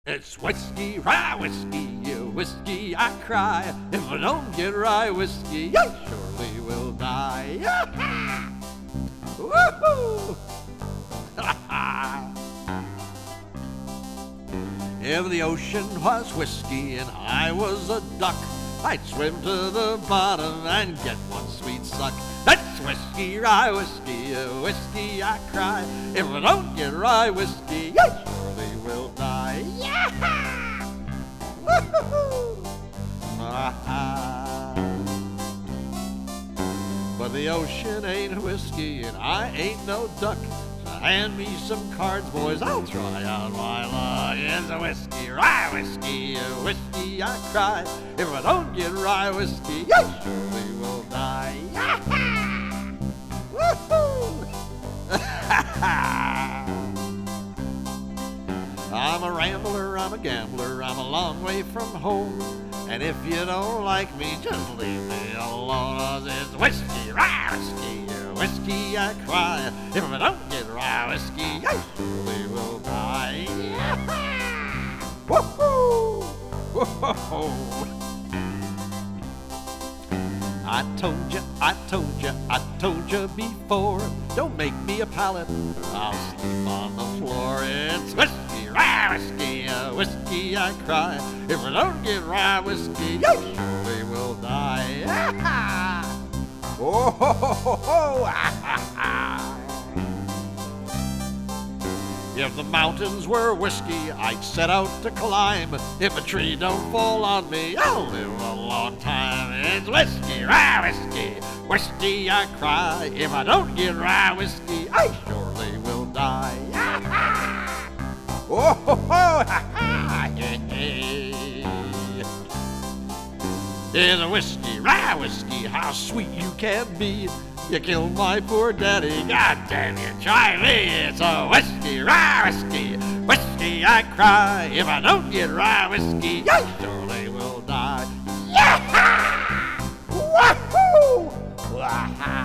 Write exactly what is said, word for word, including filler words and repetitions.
It's whiskey, rye whiskey, whiskey I cry. If I don't get rye whiskey, I surely will die. Woohoo! If the ocean was whiskey and I was a duck, I'd swim to the bottom and get one sweet suck. That's whiskey, rye whiskey, whiskey I cry. If I don't get rye whiskey, I surely will die. Yeah! Woo-hoo-hoo! Ah-ha. But the ocean ain't whiskey and I ain't no duck. So hand me some cards, boys, I'll try out my luck. It's a whiskey, rye whiskey, whiskey I cry. If I don't get rye whiskey, I surely will die. Yeah! Woo-hoo! I'm a rambler, I'm a gambler, I'm a long way from home. And if you don't like me, just leave me alone. 'Cause it's whiskey, rye whiskey, whiskey I cry. If I don't get rye whiskey, I surely will die. Yeah! Woo-hoo! Woo-hoo! I told you, I told you, I told you before. Don't make me a pallet, I'll sleep on the floor. It's whiskey, rye whiskey, whiskey I cry. If I don't get rye whiskey, I surely will die. Oh, ho, ho, ho, ho. If the mountains were whiskey, I'd set out to climb. If a tree don't fall on me, I'll live a long time. It's whiskey, rye whiskey, whiskey I cry. If I don't get rye whiskey, I surely will die. Oh, ho, ho, It's a whiskey, rye whiskey, how sweet you can be. You killed my poor daddy, God damn you, try me. It's a whiskey, rye whiskey, whiskey I cry. If I don't get rye whiskey, I surely will die. Yeah! Wahoo! Wah-ha!